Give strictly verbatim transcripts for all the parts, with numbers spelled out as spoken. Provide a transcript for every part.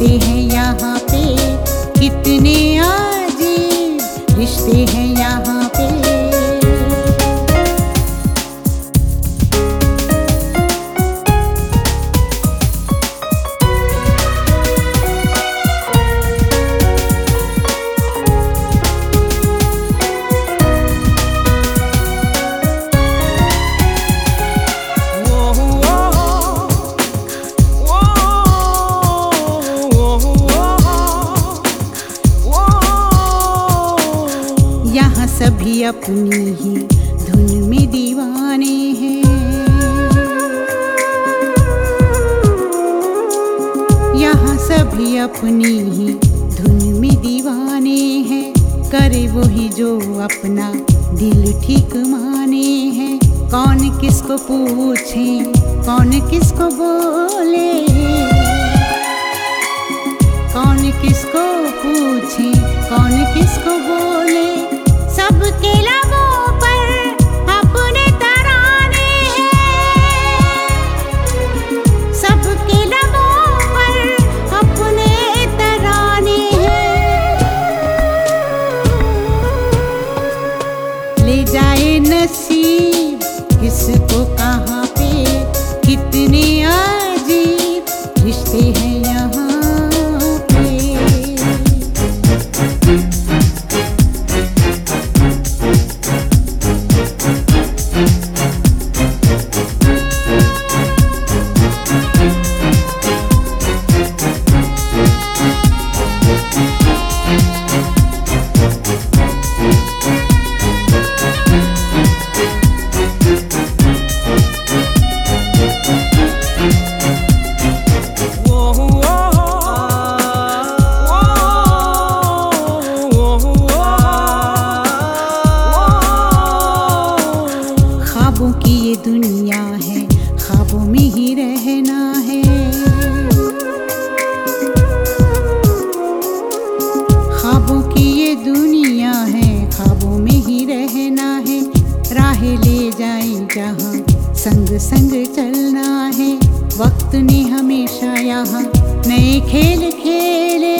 रिश्ते हैं यहाँ पे, कितने अजीब रिश्ते हैं यहाँ पे। यहाँ सभी अपनी ही धुन में दीवाने हैं, यहाँ सभी अपनी ही धुन में दीवाने हैं। करे वही जो अपना दिल ठीक माने हैं। कौन किसको पूछे, कौन किसको बोले, कौन किसको पूछे, कौन किसको बोले। सबके लबों पर अपने तराने हैं, सबके लबों पर अपने तराने हैं। ले जाए नसीब किसको कहाँ पे, कितने अजीब रिश्ते हैं यहाँ। ख्वाबों की ये दुनिया है, ख्वाबों में ही रहना है। ख्वाबों की ये दुनिया है, ख्वाबों में ही रहना है। राहें ले जाए जहाँ संग संग चलना है। वक्त ने हमेशा यहाँ नए खेल खेले,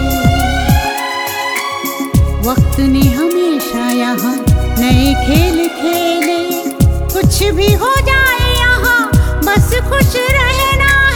वक्त ने हमेशा यहाँ नए खेल खेले। कुछ भी हो जाए यहाँ बस खुश रहना